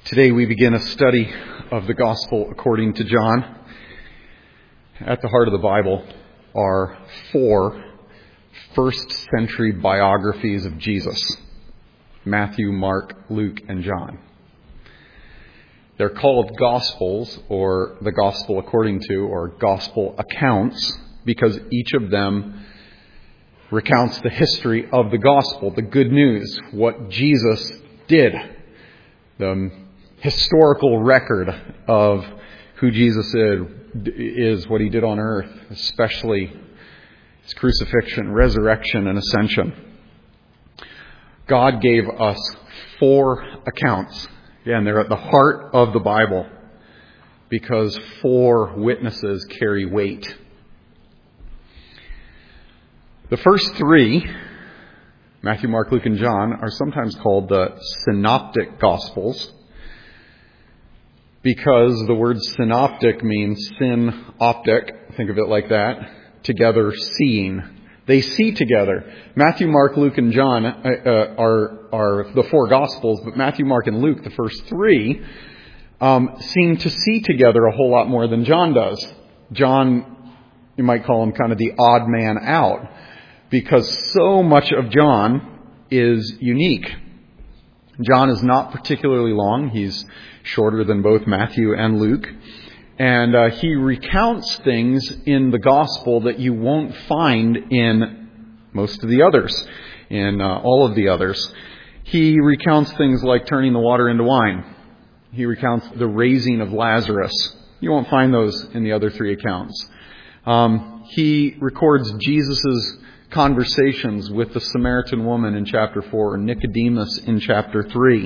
Today we begin a study of the Gospel according to John. At the heart of the Bible are 4 first-century biographies of Jesus: Matthew, Mark, Luke, and John. They're called Gospels, or the Gospel according to, or Gospel accounts, because each of them recounts the history of the Gospel, the good news, what Jesus did, the historical record of who Jesus is, what he did on earth, especially his crucifixion, resurrection, and ascension. God gave us 4 accounts. Again, they're at the heart of the Bible because 4 witnesses carry weight. The first 3, Matthew, Mark, Luke, and John, are sometimes called the Synoptic Gospels, because the word synoptic means synoptic, think of it like that, together seeing. They see together. Matthew, Mark, Luke, and John are the 4 Gospels, but Matthew, Mark, and Luke, the first 3, seem to see together a whole lot more than John does. John, you might call him kind of the odd man out, because so much of John is unique. John is not particularly long. He's shorter than both Matthew and Luke. And he recounts things in the gospel that you won't find in most of the others, in all of the others. He recounts things like turning the water into wine. He recounts the raising of Lazarus. You won't find those in the other 3 accounts. He records Jesus' conversations with the Samaritan woman in chapter 4 and Nicodemus in chapter 3.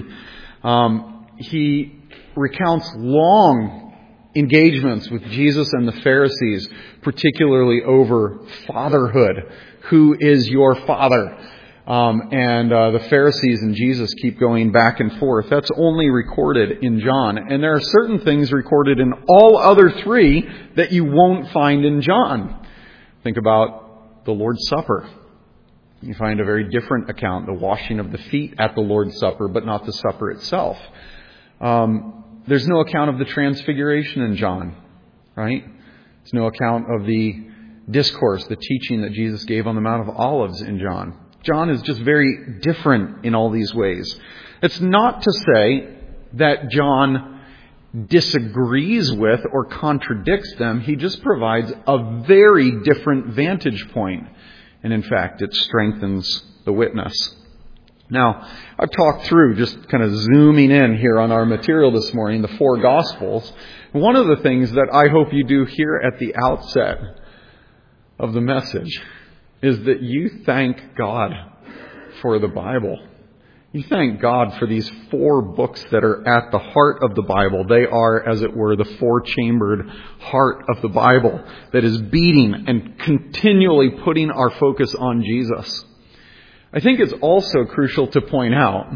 He recounts long engagements with Jesus and the Pharisees, particularly over fatherhood. Who is your father? And the Pharisees and Jesus keep going back and forth. That's only recorded in John. And there are certain things recorded in all other 3 that you won't find in John. Think about the Lord's Supper. You find a very different account, the washing of the feet at the Lord's Supper, but not the supper itself. There's no account of the transfiguration in John, right? There's no account of the discourse, the teaching that Jesus gave on the Mount of Olives in John. John is just very different in all these ways. It's not to say that John disagrees with or contradicts them. He just provides a very different vantage point. And in fact, it strengthens the witness. Now, I've talked through, just kind of zooming in here on our material this morning, the 4 Gospels. One of the things that I hope you do here at the outset of the message is that you thank God for the Bible. You thank God for these 4 books that are at the heart of the Bible. They are, as it were, the 4-chambered heart of the Bible that is beating and continually putting our focus on Jesus. I think it's also crucial to point out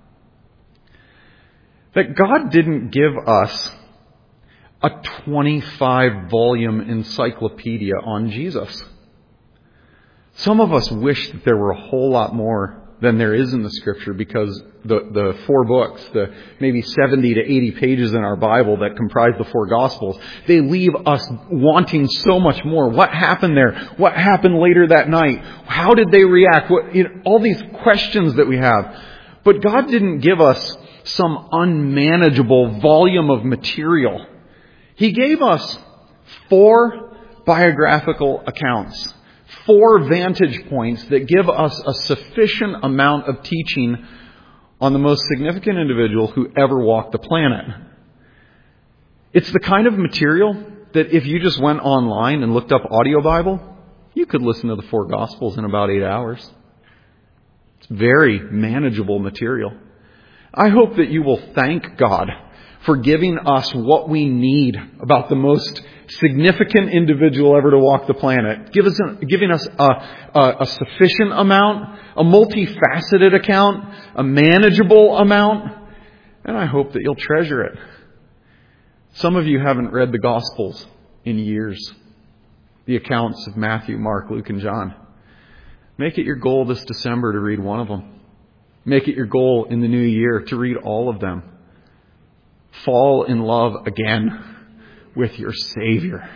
that God didn't give us a 25-volume encyclopedia on Jesus. Some of us wish that there were a whole lot more than there is in the Scripture, because the 4 books, the maybe 70 to 80 pages in our Bible that comprise the 4 Gospels, they leave us wanting so much more. What happened there? What happened later that night? How did they react? All these questions that we have. But God didn't give us some unmanageable volume of material. He gave us 4 biographical accounts. 4 vantage points that give us a sufficient amount of teaching on the most significant individual who ever walked the planet. It's the kind of material that if you just went online and looked up Audio Bible, you could listen to the 4 Gospels in about 8 hours. It's very manageable material. I hope that you will thank God for giving us what we need about the most significant individual ever to walk the planet. Giving us a sufficient amount, a multifaceted account, a manageable amount, and I hope that you'll treasure it. Some of you haven't read the Gospels in years. The accounts of Matthew, Mark, Luke, and John. Make it your goal this December to read one of them. Make it your goal in the new year to read all of them. fall in love again with your Savior.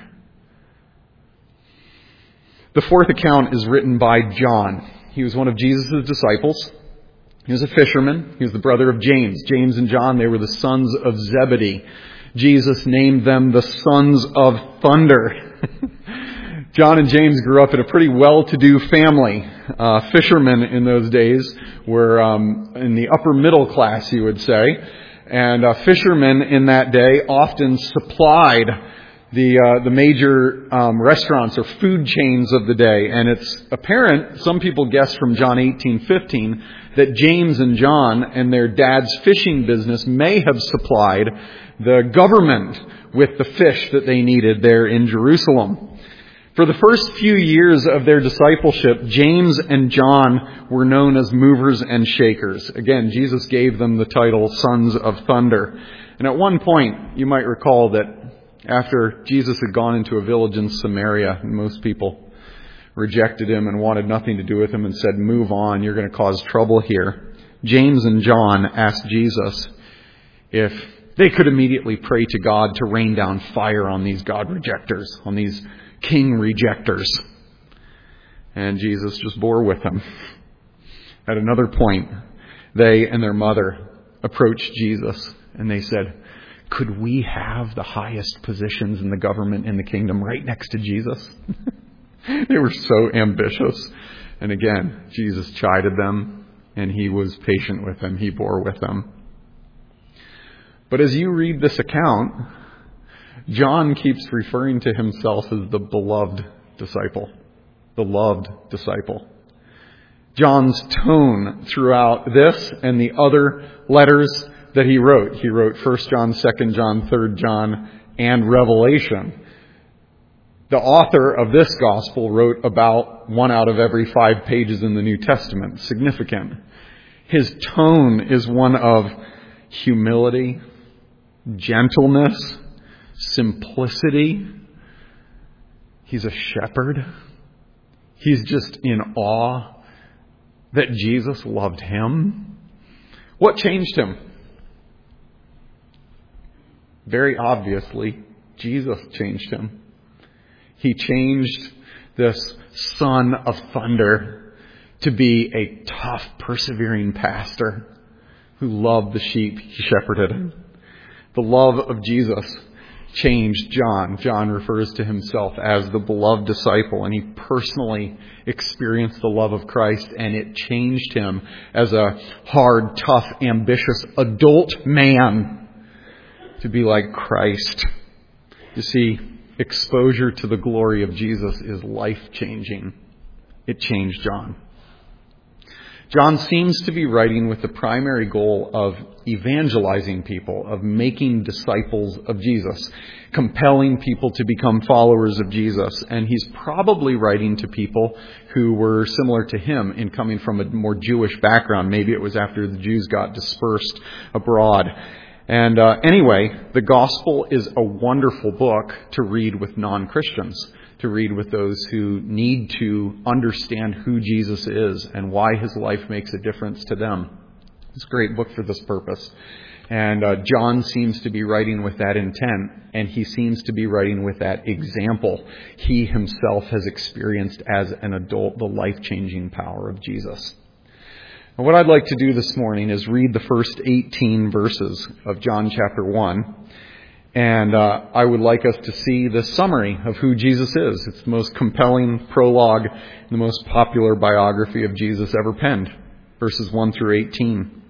The fourth account is written by John. He was one of Jesus' disciples. He was a fisherman. He was the brother of James. James and John, they were the sons of Zebedee. Jesus named them the sons of thunder. John and James grew up in a pretty well-to-do family. Fishermen in those days were in the upper middle class, you would say. And fishermen in that day often supplied the major restaurants or food chains of the day. And it's apparent, some people guess from John 18:15, that James and John and their dad's fishing business may have supplied the government with the fish that they needed there in Jerusalem. For the first few years of their discipleship, James and John were known as movers and shakers. Again, Jesus gave them the title Sons of Thunder. And at one point, you might recall that after Jesus had gone into a village in Samaria, and most people rejected him and wanted nothing to do with him and said, "Move on, you're going to cause trouble here." James and John asked Jesus if they could immediately pray to God to rain down fire on these God rejectors, on these king rejectors. And Jesus just bore with them. At another point, they and their mother approached Jesus and they said, "Could we have the highest positions in the government in the kingdom right next to Jesus?" They were so ambitious. And again, Jesus chided them and he was patient with them. He bore with them. But as you read this account, John keeps referring to himself as the beloved disciple. The loved disciple. John's tone throughout this and the other letters that he wrote 1 John, 2 John, 3 John, and Revelation. The author of this gospel wrote about 1 out of every 5 pages in the New Testament. Significant. His tone is one of humility, gentleness, simplicity. He's a shepherd. He's just in awe that Jesus loved him. What changed him? Very obviously, Jesus changed him. He changed this son of thunder to be a tough, persevering pastor who loved the sheep he shepherded. The love of Jesus changed John. John refers to himself as the beloved disciple, and he personally experienced the love of Christ, and it changed him as a hard, tough, ambitious adult man to be like Christ. You see, exposure to the glory of Jesus is life-changing. It changed John. John seems to be writing with the primary goal of evangelizing people, of making disciples of Jesus, compelling people to become followers of Jesus. And he's probably writing to people who were similar to him in coming from a more Jewish background. Maybe it was after the Jews got dispersed abroad. And anyway, the gospel is a wonderful book to read with non-Christians, to read with those who need to understand who Jesus is and why his life makes a difference to them. It's a great book for this purpose. And John seems to be writing with that intent, and he seems to be writing with that example. He himself has experienced as an adult the life-changing power of Jesus. And what I'd like to do this morning is read the first 18 verses of John chapter 1. And I would like us to see the summary of who Jesus is. It's the most compelling prologue, the most popular biography of Jesus ever penned. Verses 1 through 18.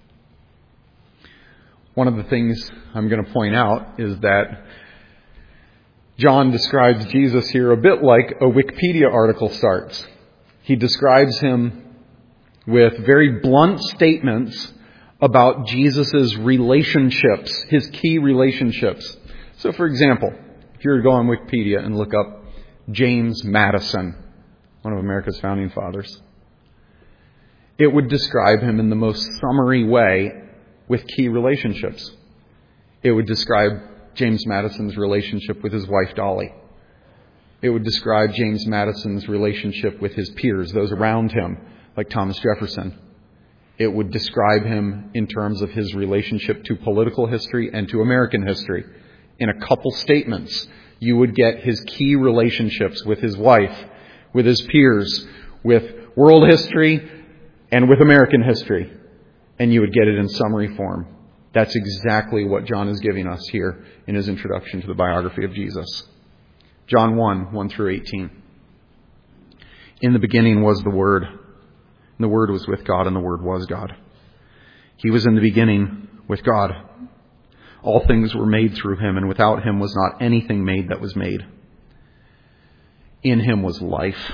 One of the things I'm going to point out is that John describes Jesus here a bit like a Wikipedia article starts. He describes him with very blunt statements about Jesus' relationships, his key relationships. So, for example, if you were to go on Wikipedia and look up James Madison, one of America's founding fathers, it would describe him in the most summary way with key relationships. It would describe James Madison's relationship with his wife Dolly. It would describe James Madison's relationship with his peers, those around him, like Thomas Jefferson. It would describe him in terms of his relationship to political history and to American history. In a couple statements, you would get his key relationships with his wife, with his peers, with world history, and with American history. And you would get it in summary form. That's exactly what John is giving us here in his introduction to the biography of Jesus. John 1 through 18. In the beginning was the Word, and the Word was with God, and the Word was God. He was in the beginning with God. All things were made through him, and without him was not anything made that was made. In him was life,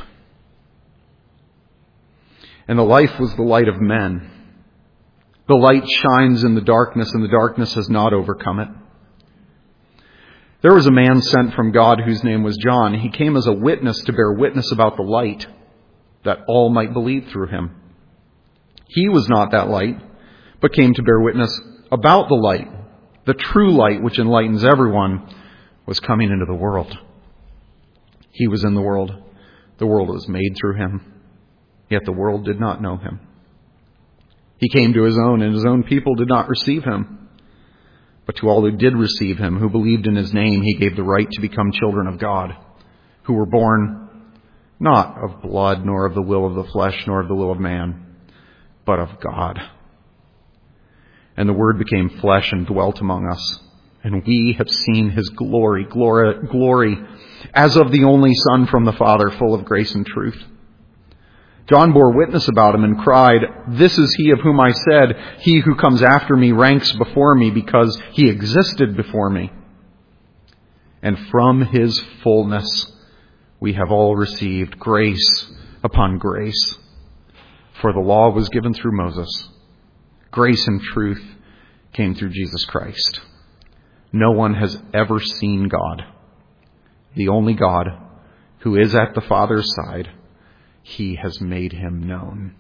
and the life was the light of men. The light shines in the darkness, and the darkness has not overcome it. There was a man sent from God whose name was John. He came as a witness to bear witness about the light, that all might believe through him. He was not that light, but came to bear witness about the light. The true light, which enlightens everyone, was coming into the world. He was in the world. The world was made through him, yet the world did not know him. He came to his own, and his own people did not receive him. But to all who did receive him, who believed in his name, he gave the right to become children of God, who were born not of blood, nor of the will of the flesh, nor of the will of man, but of God. And the Word became flesh and dwelt among us, and we have seen his glory as of the only Son from the Father, full of grace and truth. John bore witness about him and cried, "This is he of whom I said, 'He who comes after me ranks before me because he existed before me.' And from his fullness we have all received grace upon grace. For the law was given through Moses. Grace and truth came through Jesus Christ. No one has ever seen God, the only God who is at the Father's side. He has made him known."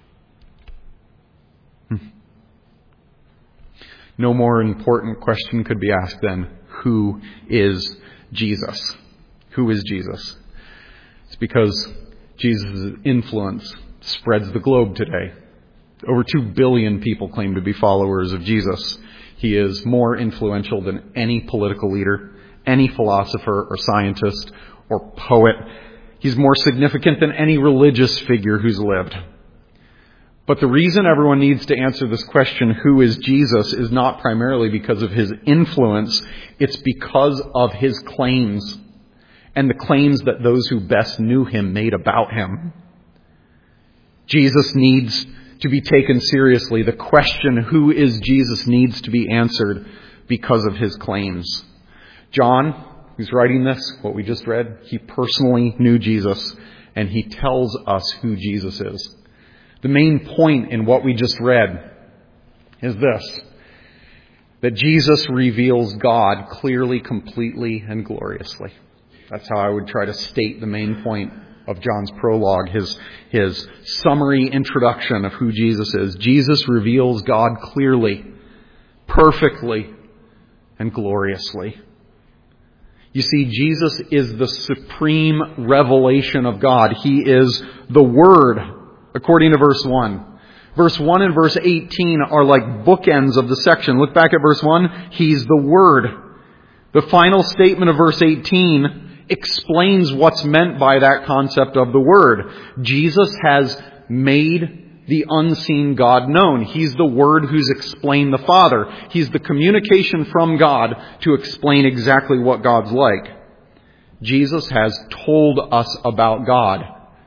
No more important question could be asked than, who is Jesus? Who is Jesus? It's because Jesus' influence spreads the globe today. Over 2 billion people claim to be followers of Jesus. He is more influential than any political leader, any philosopher or scientist or poet. He's more significant than any religious figure who's lived. But the reason everyone needs to answer this question, who is Jesus, is not primarily because of his influence. It's because of his claims and the claims that those who best knew him made about him. Jesus needs to be taken seriously. The question, who is Jesus, needs to be answered because of his claims. John, who's writing this, what we just read, he personally knew Jesus, and he tells us who Jesus is. The main point in what we just read is this: that Jesus reveals God clearly, completely, and gloriously. That's how I would try to state the main point of John's prologue, his summary introduction of who Jesus is. Jesus reveals God clearly, perfectly, and gloriously. You see, Jesus is the supreme revelation of God. He is the Word, according to verse 1. Verse 1 and verse 18 are like bookends of the section. Look back at verse 1. He's the Word. The final statement of verse 18 explains what's meant by that concept of the Word. Jesus has made the unseen God known. He's the Word who's explained the Father. He's the communication from God to explain exactly what God's like. Jesus has told us about God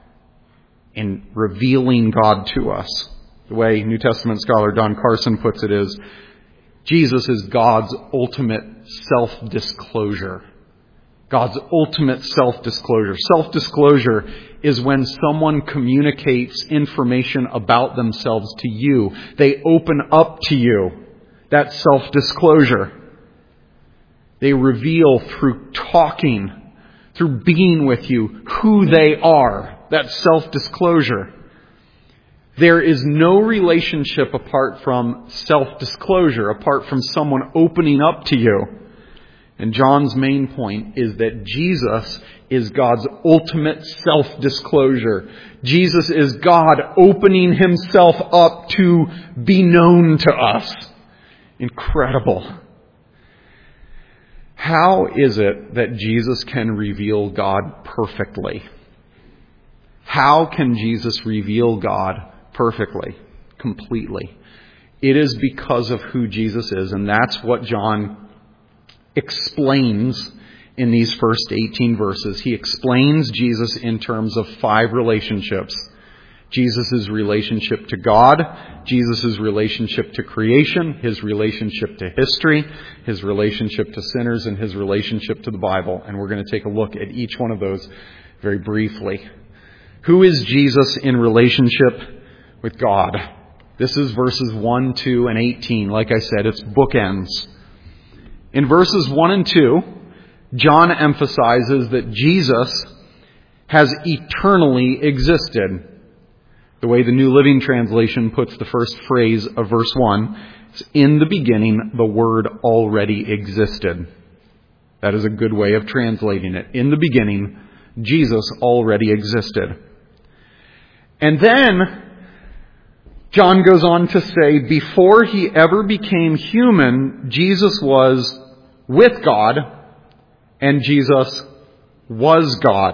in revealing God to us. The way New Testament scholar Don Carson puts it is, Jesus is God's ultimate self-disclosure. God's ultimate self-disclosure. Self-disclosure is when someone communicates information about themselves to you. They open up to you. That's self-disclosure. They reveal through talking, through being with you, who they are. That's self-disclosure. There is no relationship apart from self-disclosure, apart from someone opening up to you. And John's main point is that Jesus is God's ultimate self-disclosure. Jesus is God opening himself up to be known to us. Incredible. How is it that Jesus can reveal God perfectly? How can Jesus reveal God perfectly, completely? It is because of who Jesus is, and that's what John explains in these first 18 verses. He explains Jesus in terms of 5 relationships. Jesus' relationship to God, Jesus' relationship to creation, his relationship to history, his relationship to sinners, and his relationship to the Bible. And we're going to take a look at each one of those very briefly. Who is Jesus in relationship with God? This is verses 1, 2, and 18. Like I said, it's bookends. In verses 1 and 2, John emphasizes that Jesus has eternally existed. The way the New Living Translation puts the first phrase of verse 1 is, in the beginning, the Word already existed. That is a good way of translating it. In the beginning, Jesus already existed. And then John goes on to say, before he ever became human, Jesus was with God, and Jesus was God.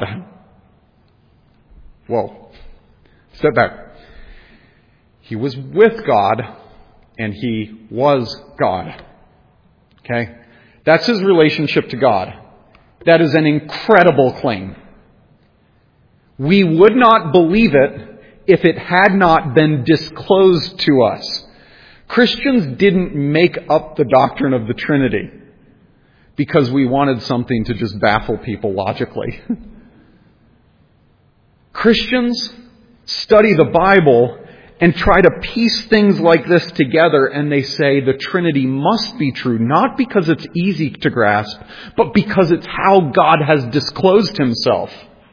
Whoa. Step back. He was with God, and he was God. Okay? That's his relationship to God. That is an incredible claim. We would not believe it if it had not been disclosed to us. Christians didn't make up the doctrine of the Trinity because we wanted something to just baffle people logically. Christians study the Bible and try to piece things like this together, and they say the Trinity must be true, not because it's easy to grasp, but because it's how God has disclosed himself.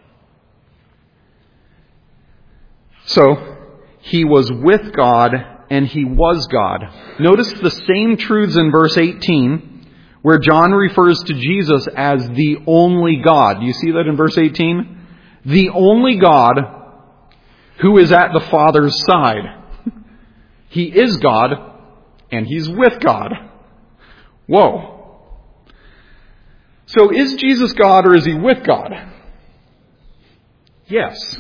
So, he was with God and he was God. Notice the same truths in verse 18, where John refers to Jesus as the only God. Do you see that in verse 18? The only God who is at the Father's side. He is God and he's with God. Whoa. So is Jesus God or is he with God? Yes.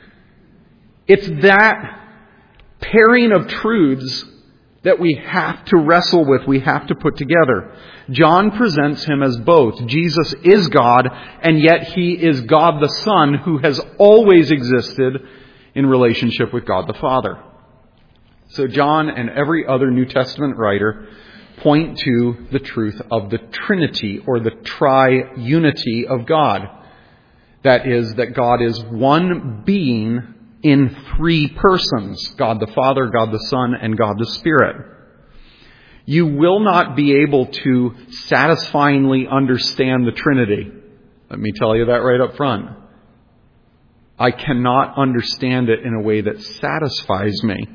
It's that pairing of truths that we have to wrestle with, we have to put together. John presents him as both. Jesus is God, and yet he is God the Son who has always existed in relationship with God the Father. So John and every other New Testament writer point to the truth of the Trinity, or the triunity of God. That is, that God is one being in 3 persons: God the Father, God the Son, and God the Spirit. You will not be able to satisfyingly understand the Trinity. Let me tell you that right up front. I cannot understand it in a way that satisfies me.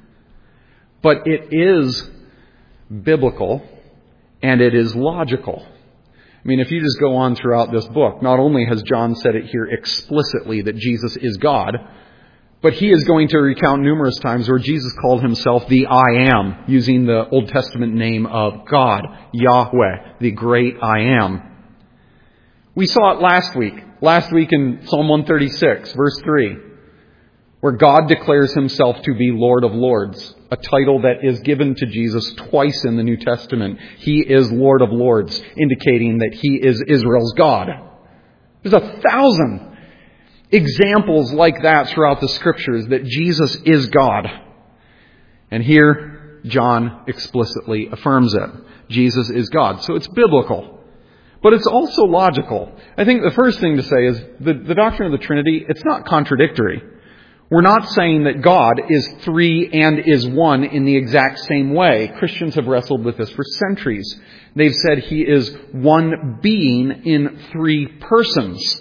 But it is biblical and it is logical. I mean, if you just go on throughout this book, not only has John said it here explicitly that Jesus is God, but he is going to recount numerous times where Jesus called himself the I Am, using the Old Testament name of God, Yahweh, the great I Am. We saw it last week in Psalm 136, verse 3, where God declares himself to be Lord of Lords, a title that is given to Jesus twice in the New Testament. He is Lord of Lords, indicating that he is Israel's God. There's 1,000 examples like that throughout the Scriptures that Jesus is God. And here, John explicitly affirms it. Jesus is God. So it's biblical. But it's also logical. I think the first thing to say is the doctrine of the Trinity, it's not contradictory. We're not saying that God is 3 and is 1 in the exact same way. Christians have wrestled with this for centuries. They've said he is one being in 3 persons.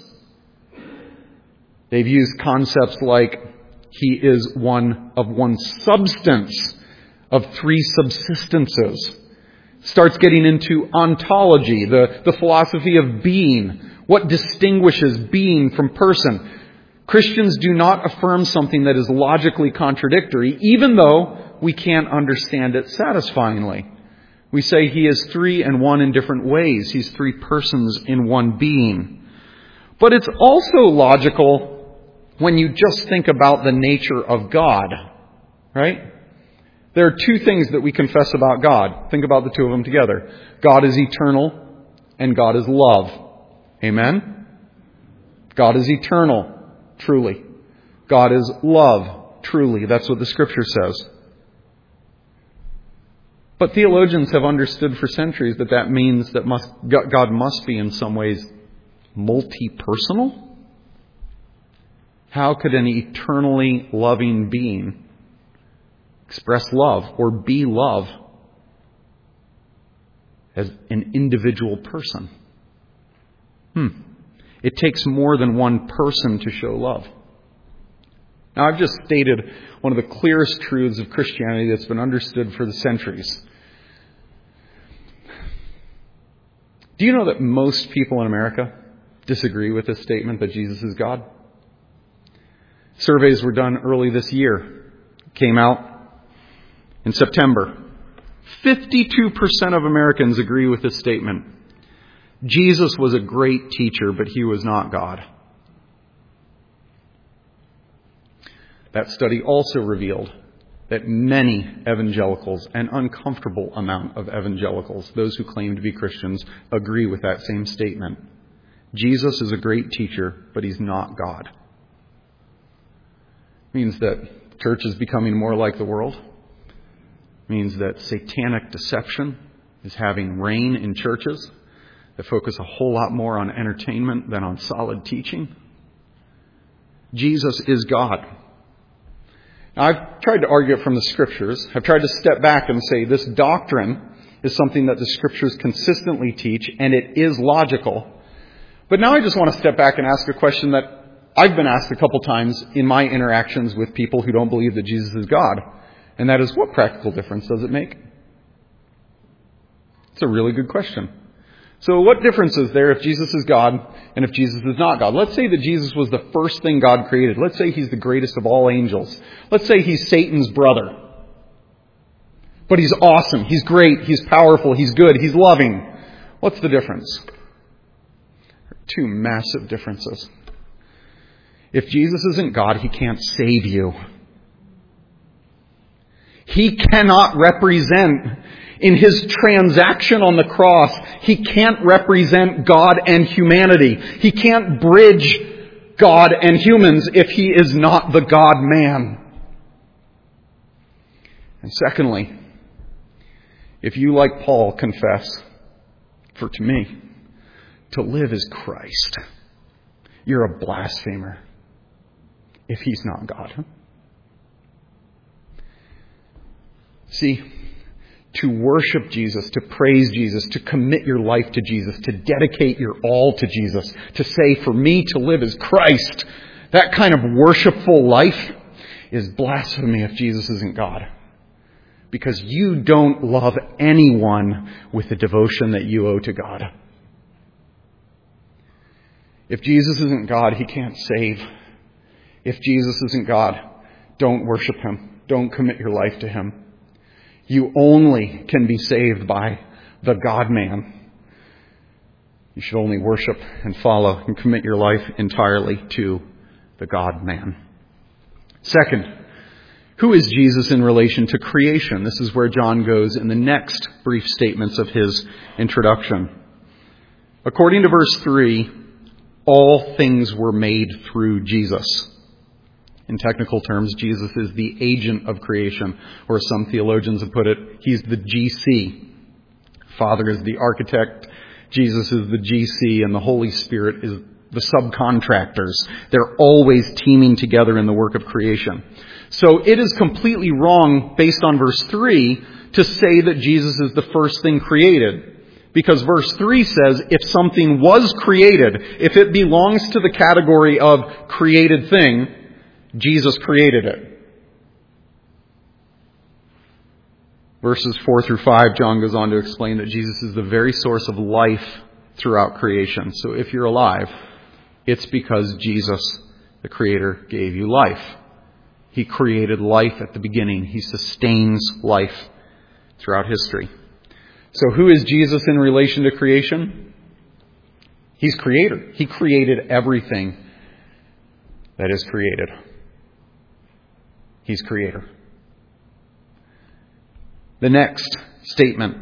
They've used concepts like he is one of one substance, of 3 subsistences. starts getting into ontology, the philosophy of being, what distinguishes being from person. Christians do not affirm something that is logically contradictory, even though we can't understand it satisfyingly. We say he is three and one in different ways. He's three persons in one being. But it's also logical when you just think about the nature of God, right? There are two things that we confess about God. Think about the two of them together. God is eternal and God is love. Amen? God is eternal, truly. God is love, truly. That's what the Scripture says. But theologians have understood for centuries that means that God must be in some ways multi-personal. How could an eternally loving being express love or be love as an individual person? It takes more than one person to show love. Now, I've just stated one of the clearest truths of Christianity that's been understood for the centuries. Do you know that most people in America disagree with this statement that Jesus is God? Surveys were done early this year. Came out in September. 52% of Americans agree with this statement. Jesus was a great teacher, but he was not God. That study also revealed that many evangelicals, an uncomfortable amount of evangelicals, those who claim to be Christians, agree with that same statement. Jesus is a great teacher, but he's not God. It means that church is becoming more like the world. It means that satanic deception is having reign in churches that focus a whole lot more on entertainment than on solid teaching. Jesus is God. Now, I've tried to argue it from the Scriptures. I've tried to step back and say this doctrine is something that the Scriptures consistently teach, and it is logical. But now I just want to step back and ask a question that I've been asked a couple times in my interactions with people who don't believe that Jesus is God. And that is, what practical difference does it make? It's a really good question. So what difference is there if Jesus is God and if Jesus is not God? Let's say that Jesus was the first thing God created. Let's say he's the greatest of all angels. Let's say he's Satan's brother. But he's awesome. He's great. He's powerful. He's good. He's loving. What's the difference? There are two massive differences. If Jesus isn't God, he can't save you. He cannot represent, in his transaction on the cross, he can't represent God and humanity. He can't bridge God and humans if he is not the God-man. And secondly, if you, like Paul, confess, for to me, to live is Christ, you're a blasphemer if he's not God. See, to worship Jesus, to praise Jesus, to commit your life to Jesus, to dedicate your all to Jesus, to say, for me to live is Christ, that kind of worshipful life is blasphemy if Jesus isn't God. Because you don't love anyone with the devotion that you owe to God. If Jesus isn't God, he can't save. If Jesus isn't God, don't worship him. Don't commit your life to him. You only can be saved by the God-man. You should only worship and follow and commit your life entirely to the God-man. Second, who is Jesus in relation to creation? This is where John goes in the next brief statements of his introduction. According to verse 3, all things were made through Jesus. In technical terms, Jesus is the agent of creation, or as some theologians have put it, he's the GC. Father is the architect, Jesus is the GC, and the Holy Spirit is the subcontractors. They're always teaming together in the work of creation. So it is completely wrong, based on verse 3, to say that Jesus is the first thing created. Because verse 3 says, if something was created, if it belongs to the category of created thing, Jesus created it. verses 4 through 5, John goes on to explain that Jesus is the very source of life throughout creation. So if you're alive, it's because Jesus, the Creator, gave you life. He created life at the beginning. He sustains life throughout history. So who is Jesus in relation to creation? He's Creator. He created everything that is created. He's Creator. The next statement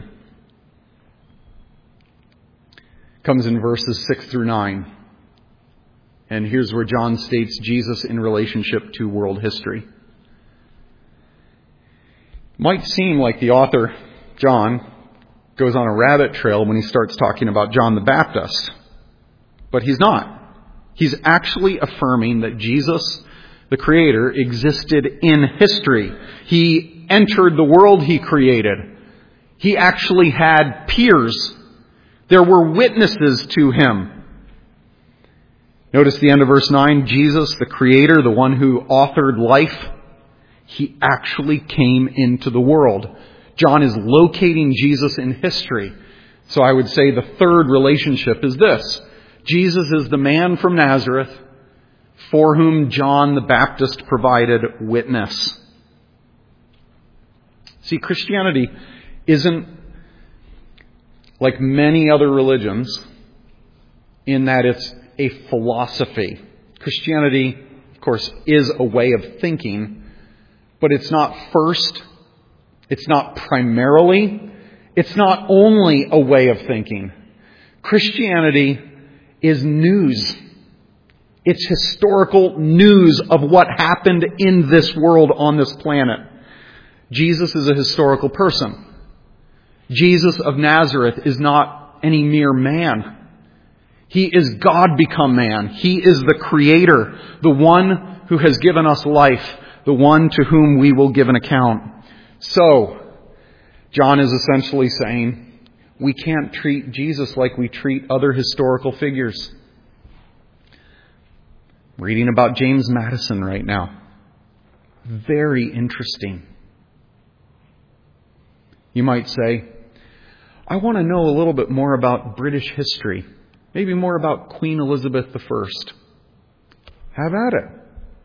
comes in verses 6 through 9. And here's where John states Jesus in relationship to world history. It might seem like the author, John, goes on a rabbit trail when he starts talking about John the Baptist. But he's not. He's actually affirming that Jesus, the Creator, existed in history. He entered the world He created. He actually had peers. There were witnesses to Him. Notice the end of verse 9. Jesus, the Creator, the one who authored life, He actually came into the world. John is locating Jesus in history. So I would say the third relationship is this. Jesus is the man from Nazareth for whom John the Baptist provided witness. See, Christianity isn't like many other religions in that it's a philosophy. Christianity, of course, is a way of thinking, but it's not first, it's not primarily, it's not only a way of thinking. Christianity is news. It's historical news of what happened in this world on this planet. Jesus is a historical person. Jesus of Nazareth is not any mere man. He is God become man. He is the Creator, the one who has given us life, the one to whom we will give an account. So, John is essentially saying, we can't treat Jesus like we treat other historical figures. I'm reading about James Madison right now. Very interesting. You might say, I want to know a little bit more about British history. Maybe more about Queen Elizabeth I. Have at it.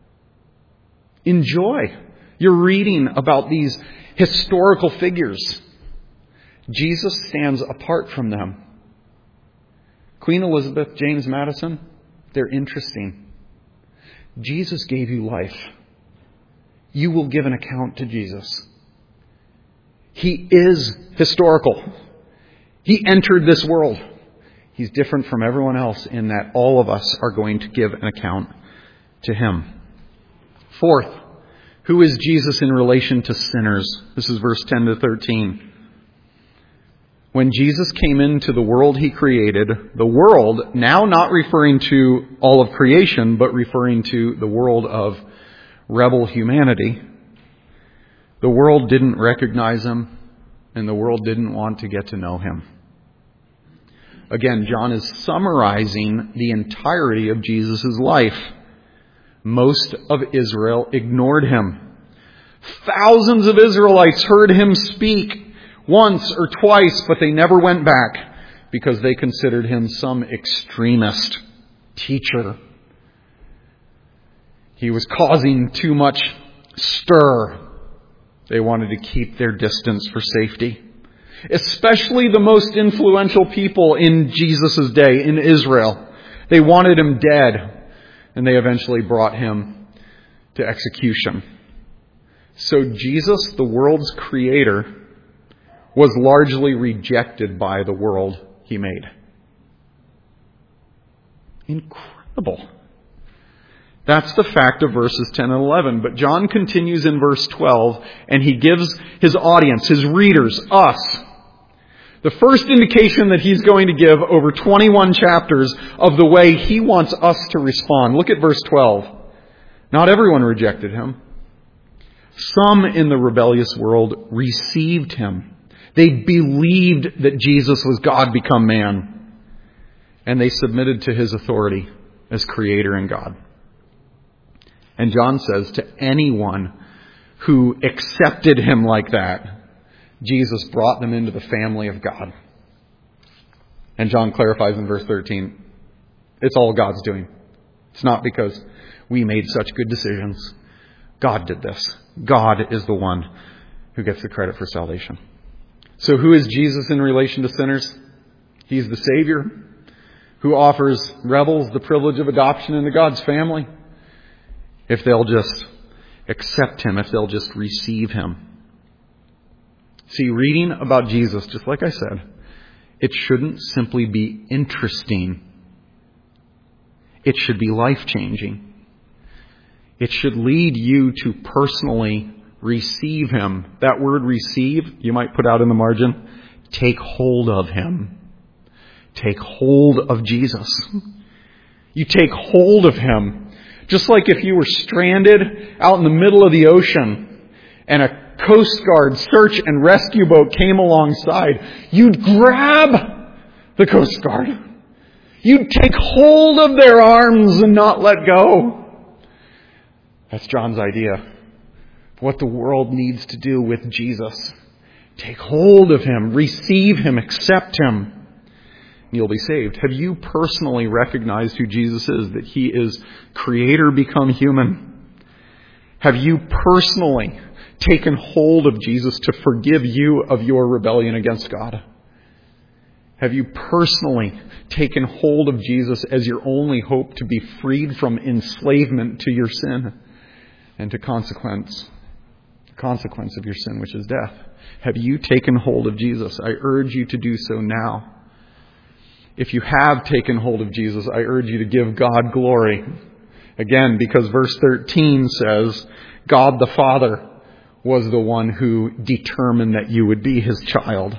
Enjoy. You're reading about these historical figures. Jesus stands apart from them. Queen Elizabeth, James Madison, they're interesting. Jesus gave you life. You will give an account to Jesus. He is historical. He entered this world. He's different from everyone else in that all of us are going to give an account to Him. Fourth, who is Jesus in relation to sinners? This is verse 10 to 13. When Jesus came into the world He created, the world, now not referring to all of creation, but referring to the world of rebel humanity, the world didn't recognize Him, and the world didn't want to get to know Him. Again, John is summarizing the entirety of Jesus' life. Most of Israel ignored Him. Thousands of Israelites heard Him speak once or twice, but they never went back because they considered Him some extremist teacher. He was causing too much stir. They wanted to keep their distance for safety. Especially the most influential people in Jesus' day, in Israel. They wanted Him dead, and they eventually brought Him to execution. So Jesus, the world's Creator, was largely rejected by the world He made. Incredible. That's the fact of verses 10 and 11. But John continues in verse 12, and he gives his audience, his readers, us, the first indication that he's going to give over 21 chapters of the way he wants us to respond. Look at verse 12. Not everyone rejected Him. Some in the rebellious world received Him. They believed that Jesus was God become man. And they submitted to His authority as Creator and God. And John says to anyone who accepted Him like that, Jesus brought them into the family of God. And John clarifies in verse 13, it's all God's doing. It's not because we made such good decisions. God did this. God is the one who gets the credit for salvation. So who is Jesus in relation to sinners? He's the Savior who offers rebels the privilege of adoption into God's family. If they'll just accept Him, if they'll just receive Him. See, reading about Jesus, just like I said, it shouldn't simply be interesting. It should be life-changing. It should lead you to personally receive Him. That word receive, you might put out in the margin, take hold of Him. Take hold of Jesus. You take hold of Him. Just like if you were stranded out in the middle of the ocean and a Coast Guard search and rescue boat came alongside, you'd grab the Coast Guard. You'd take hold of their arms and not let go. That's John's idea of what the world needs to do with Jesus. Take hold of Him, receive Him, accept Him. You'll be saved. Have you personally recognized who Jesus is? That He is Creator become human? Have you personally taken hold of Jesus to forgive you of your rebellion against God? Have you personally taken hold of Jesus as your only hope to be freed from enslavement to your sin and to consequence of your sin, which is death? Have you taken hold of Jesus? I urge you to do so now. If you have taken hold of Jesus, I urge you to give God glory. Again, because verse 13 says, God the Father was the one who determined that you would be His child.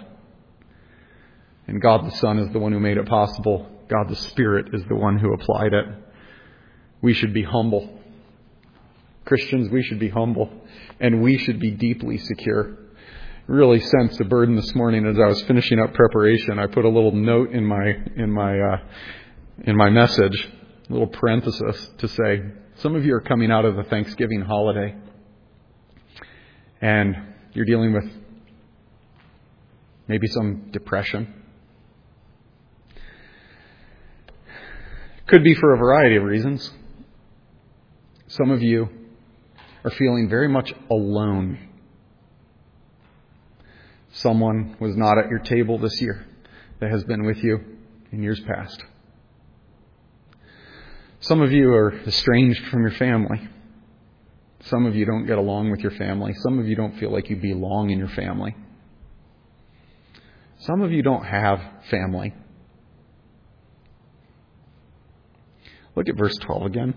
And God the Son is the one who made it possible. God the Spirit is the one who applied it. We should be humble. Christians, we should be humble. And we should be deeply secure. Really sensed a burden this morning as I was finishing up preparation. I put a little note in my message, a little parenthesis to say, some of you are coming out of the Thanksgiving holiday and you're dealing with maybe some depression. Could be for a variety of reasons. Some of you are feeling very much alone. Someone was not at your table this year that has been with you in years past. Some of you are estranged from your family. Some of you don't get along with your family. Some of you don't feel like you belong in your family. Some of you don't have family. Look at verse 12 again.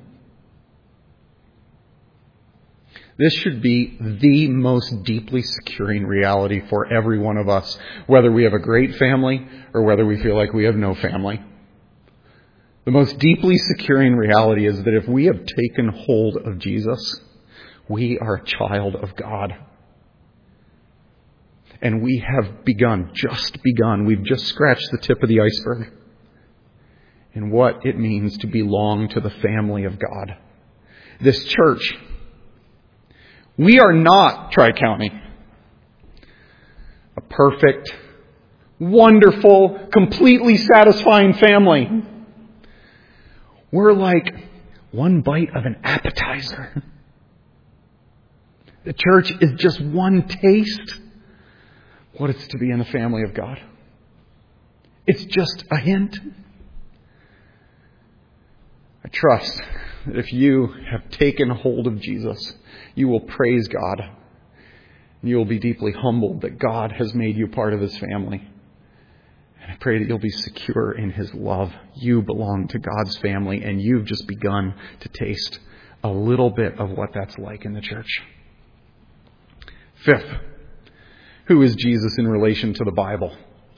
This should be the most deeply securing reality for every one of us, whether we have a great family or whether we feel like we have no family. The most deeply securing reality is that if we have taken hold of Jesus, we are a child of God. And we have just begun. We've just scratched the tip of the iceberg in what it means to belong to the family of God. This church, we are not Tri-County, a perfect, wonderful, completely satisfying family. We're like one bite of an appetizer. The church is just one taste of what it's to be in the family of God. It's just a hint. I trust that if you have taken hold of Jesus, you will praise God. And you will be deeply humbled that God has made you part of His family. And I pray that you'll be secure in His love. You belong to God's family, and you've just begun to taste a little bit of what that's like in the church. Fifth, who is Jesus in relation to the Bible?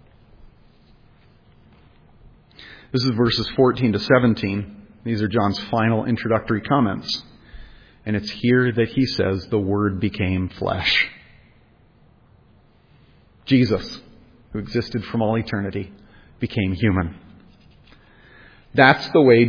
This is verses 14 to 17. These are John's final introductory comments. And it's here that he says the Word became flesh. Jesus, who existed from all eternity, became human. That's the way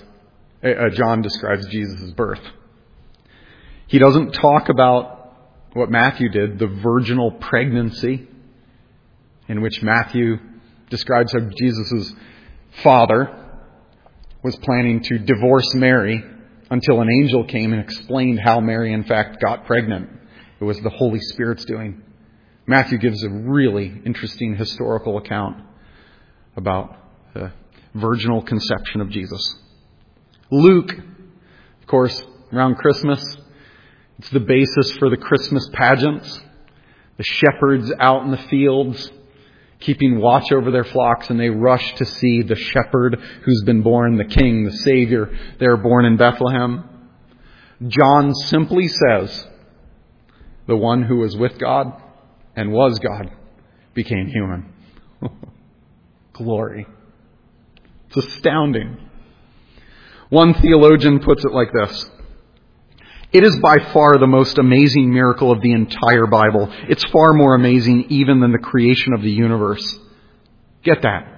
John describes Jesus' birth. He doesn't talk about what Matthew did, the virginal pregnancy, in which Matthew describes how Jesus' father was planning to divorce Mary until an angel came and explained how Mary, in fact, got pregnant. It was the Holy Spirit's doing. Matthew gives a really interesting historical account about the virginal conception of Jesus. Luke, of course, around Christmas, it's the basis for the Christmas pageants. The shepherds out in the fields, keeping watch over their flocks, and they rush to see the shepherd who's been born, the King, the Savior. They're born in Bethlehem. John simply says, the one who was with God and was God became human. Glory. It's astounding. One theologian puts it like this: it is by far the most amazing miracle of the entire Bible. It's far more amazing even than the creation of the universe. Get that?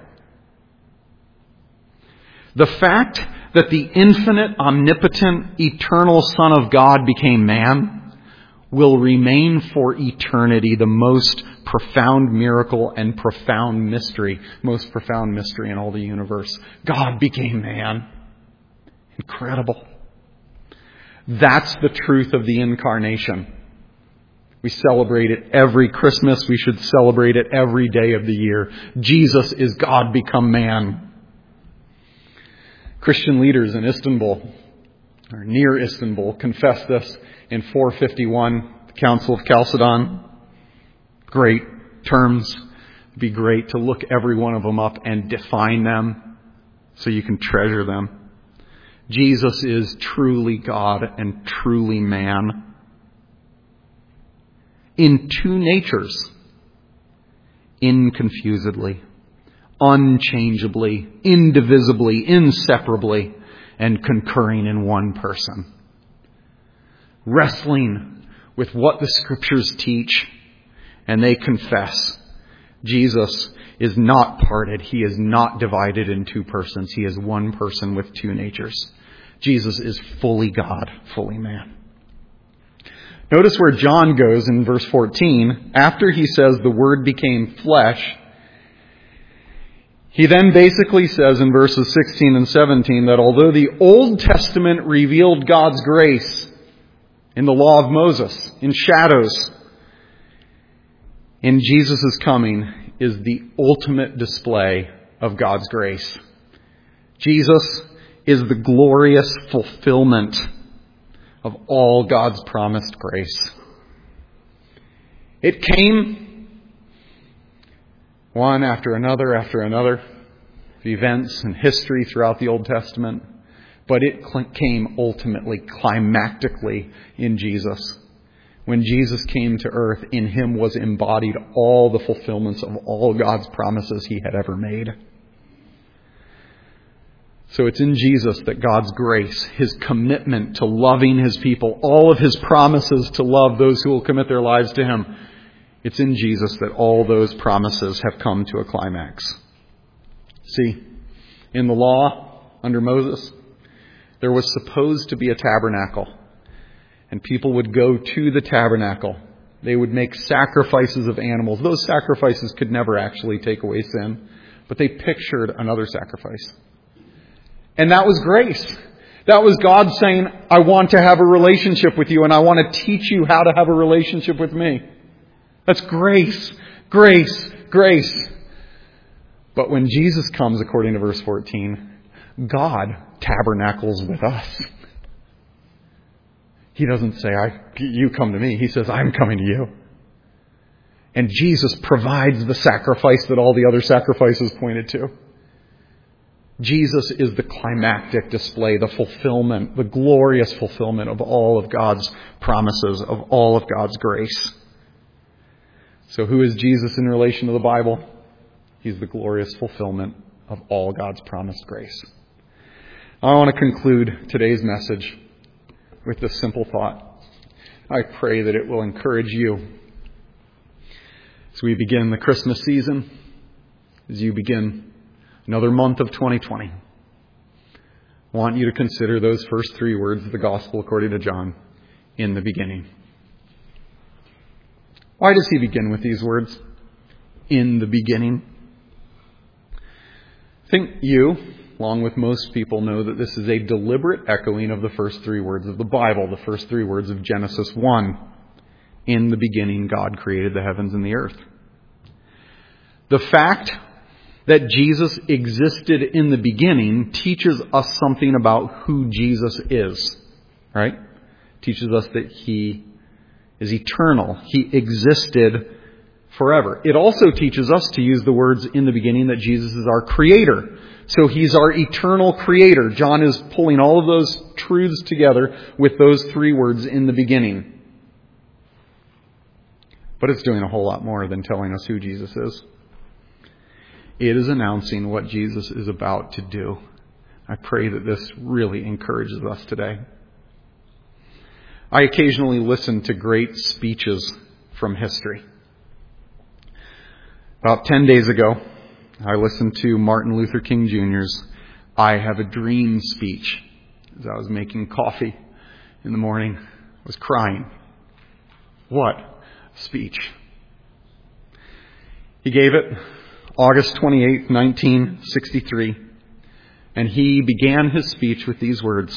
The fact that the infinite, omnipotent, eternal Son of God became man will remain for eternity the most profound miracle and profound mystery, most profound mystery in all the universe. God became man. Incredible. That's the truth of the incarnation. We celebrate it every Christmas. We should celebrate it every day of the year. Jesus is God become man. Christian leaders in Istanbul, or near Istanbul, confess this in 451, the Council of Chalcedon. Great terms. It'd be great to look every one of them up and define them so you can treasure them. Jesus is truly God and truly man. In two natures, inconfusedly, unchangeably, indivisibly, inseparably, and concurring in one person. Wrestling with what the Scriptures teach, and they confess Jesus is not parted. He is not divided in two persons. He is one person with two natures. Jesus is fully God, fully man. Notice where John goes in verse 14. After he says the Word became flesh, he then basically says in verses 16 and 17 that although the Old Testament revealed God's grace in the law of Moses, in shadows, in Jesus' coming is the ultimate display of God's grace. Jesus is the glorious fulfillment of all God's promised grace. It came one after another of events and history throughout the Old Testament, but it came ultimately, climactically in Jesus. When Jesus came to earth, in Him was embodied all the fulfillments of all God's promises He had ever made. So it's in Jesus that God's grace, His commitment to loving His people, all of His promises to love those who will commit their lives to Him, it's in Jesus that all those promises have come to a climax. See, in the law, under Moses, there was supposed to be a tabernacle. And people would go to the tabernacle. They would make sacrifices of animals. Those sacrifices could never actually take away sin, but they pictured another sacrifice. And that was grace. That was God saying, I want to have a relationship with you, and I want to teach you how to have a relationship with me. That's grace, grace, grace. But when Jesus comes, according to verse 14, God tabernacles with us. He doesn't say, you come to me. He says, I'm coming to you. And Jesus provides the sacrifice that all the other sacrifices pointed to. Jesus is the climactic display, the fulfillment, the glorious fulfillment of all of God's promises, of all of God's grace. So who is Jesus in relation to the Bible? He's the glorious fulfillment of all God's promised grace. I want to conclude today's message with this simple thought. I pray that it will encourage you as we begin the Christmas season, as you begin another month of 2020. I want you to consider those first three words of the Gospel according to John, in the beginning. Why does he begin with these words? In the beginning. I think you, along with most people, know that this is a deliberate echoing of the first three words of the Bible, the first three words of Genesis 1. In the beginning, God created the heavens and the earth. The fact that Jesus existed in the beginning teaches us something about who Jesus is, right? Teaches us that he is eternal. He existed forever. It also teaches us to use the words in the beginning that Jesus is our creator. So he's our eternal creator. John is pulling all of those truths together with those three words in the beginning. But it's doing a whole lot more than telling us who Jesus is. It is announcing what Jesus is about to do. I pray that this really encourages us today. I occasionally listen to great speeches from history. About 10 days ago, I listened to Martin Luther King Jr.'s I Have a Dream speech. As I was making coffee in the morning, I was crying. What speech. He gave it August 28, 1963, and he began his speech with these words: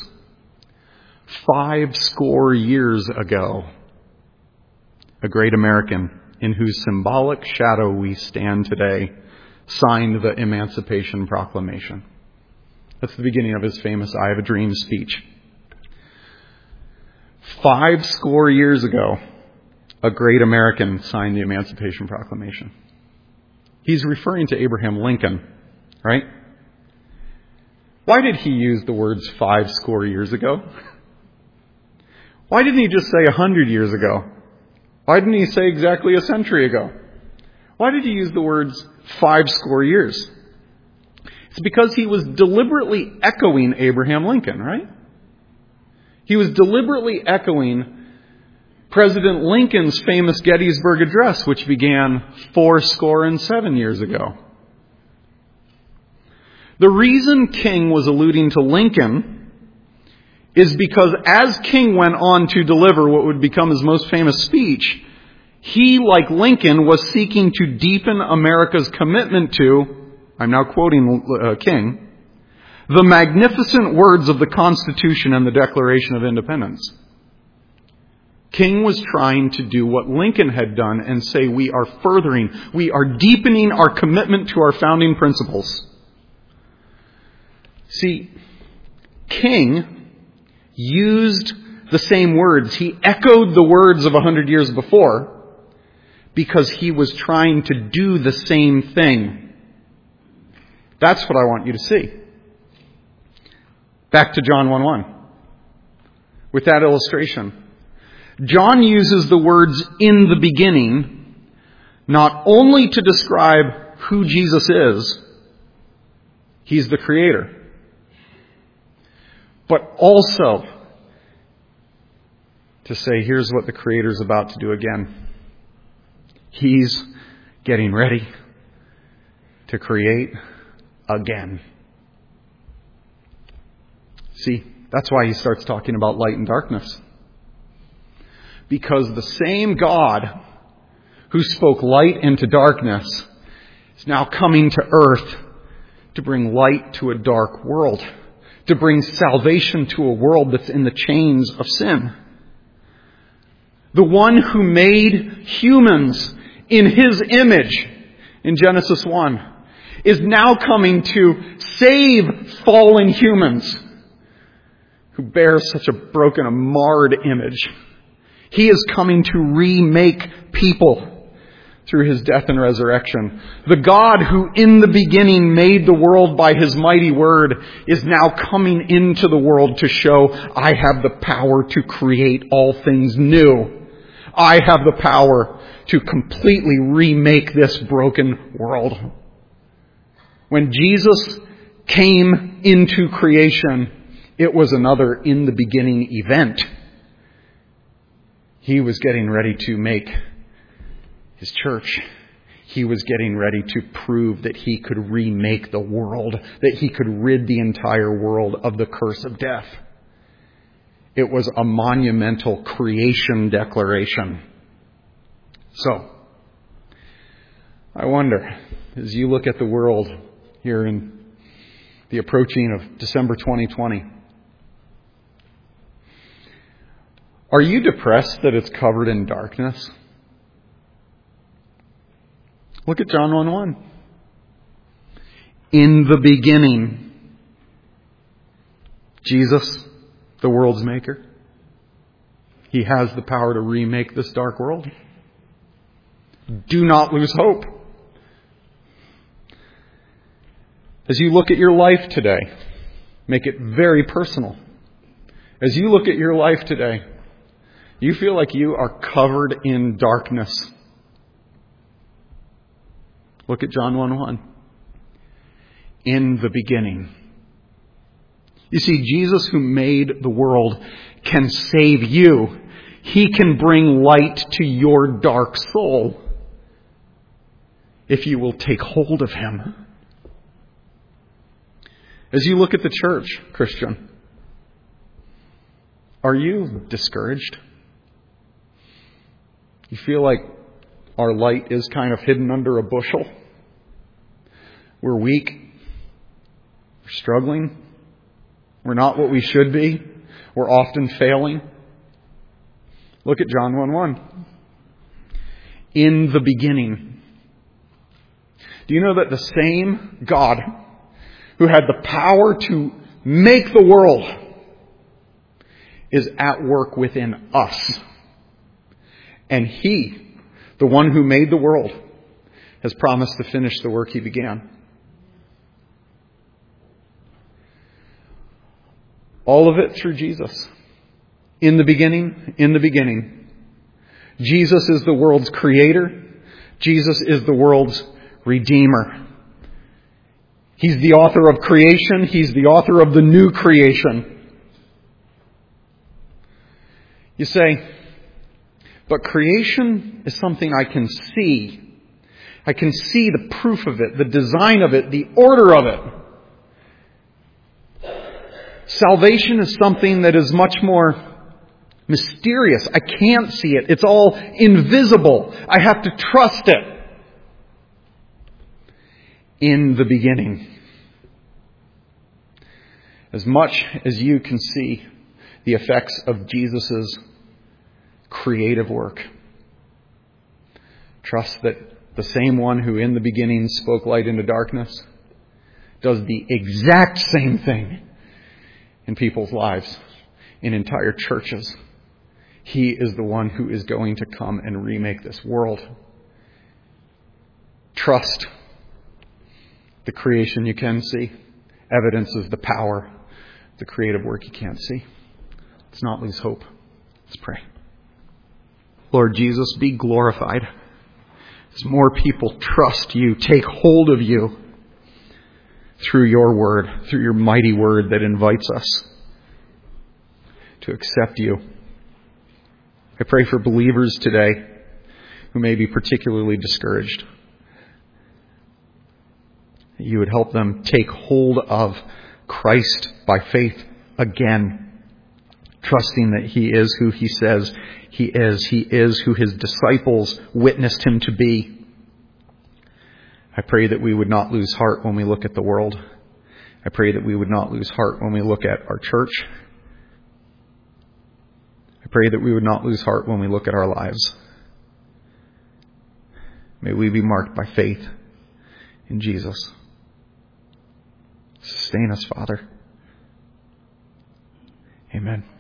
50 years ago, a great American in whose symbolic shadow we stand today signed the Emancipation Proclamation. That's the beginning of his famous I Have a Dream speech. 50 years ago, a great American signed the Emancipation Proclamation. He's referring to Abraham Lincoln, right? Why did he use the words 50 years ago? Why didn't he just say 100 years ago? Why didn't he say exactly a century ago? Why did he use the words 50 years? It's because he was deliberately echoing Abraham Lincoln, right? He was deliberately echoing President Lincoln's famous Gettysburg Address, which began 77 years ago. The reason King was alluding to Lincoln is because as King went on to deliver what would become his most famous speech, he, like Lincoln, was seeking to deepen America's commitment to, I'm now quoting King, the magnificent words of the Constitution and the Declaration of Independence. King was trying to do what Lincoln had done and say we are deepening our commitment to our founding principles. See, King used the same words. He echoed the words of 100 years before because he was trying to do the same thing. That's what I want you to see. Back to John 1:1. With that illustration, John uses the words in the beginning not only to describe who Jesus is, he's the creator, but also to say, here's what the creator's about to do again. He's getting ready to create again. See, that's why he starts talking about light and darkness. Because the same God who spoke light into darkness is now coming to earth to bring light to a dark world, to bring salvation to a world that's in the chains of sin. The one who made humans in his image in Genesis 1 is now coming to save fallen humans who bear such a broken, a marred image. He is coming to remake people through his death and resurrection. The God who in the beginning made the world by his mighty word is now coming into the world to show, I have the power to create all things new. I have the power to completely remake this broken world. When Jesus came into creation, it was another in the beginning event. He was getting ready to make his church. He was getting ready to prove that he could remake the world, that he could rid the entire world of the curse of death. It was a monumental creation declaration. So, I wonder, as you look at the world here in the approaching of December 2020, are you depressed that it's covered in darkness? Look at John 1:1. In the beginning, Jesus, the world's maker, He has the power to remake this dark world. Do not lose hope. As you look at your life today, make it very personal. As you look at your life today, you feel like you are covered in darkness. Look at John 1:1. In the beginning. You see, Jesus, who made the world, can save you. He can bring light to your dark soul if you will take hold of Him. As you look at the church, Christian, are you discouraged? You feel like our light is kind of hidden under a bushel? We're weak. We're struggling. We're not what we should be. We're often failing. Look at John 1:1. In the beginning. Do you know that the same God who had the power to make the world is at work within us? And He, the one who made the world, has promised to finish the work He began. All of it through Jesus. In the beginning. Jesus is the world's creator. Jesus is the world's redeemer. He's the author of creation. He's the author of the new creation. You say, but creation is something I can see. I can see the proof of it, the design of it, the order of it. Salvation is something that is much more mysterious. I can't see it. It's all invisible. I have to trust it. In the beginning. As much as you can see the effects of Jesus' creative work, trust that the same one who in the beginning spoke light into darkness does the exact same thing in people's lives, in entire churches. He is the one who is going to come and remake this world. Trust the creation you can see. Evidence of the power, the creative work you can't see. Let's not lose hope. Let's pray. Lord Jesus, be glorified as more people trust you, take hold of you through your word, through your mighty word that invites us to accept you. I pray for believers today who may be particularly discouraged. You would help them take hold of Christ by faith again, trusting that He is who He says He is. He is who His disciples witnessed Him to be. I pray that we would not lose heart when we look at the world. I pray that we would not lose heart when we look at our church. I pray that we would not lose heart when we look at our lives. May we be marked by faith in Jesus. Sustain us, Father. Amen.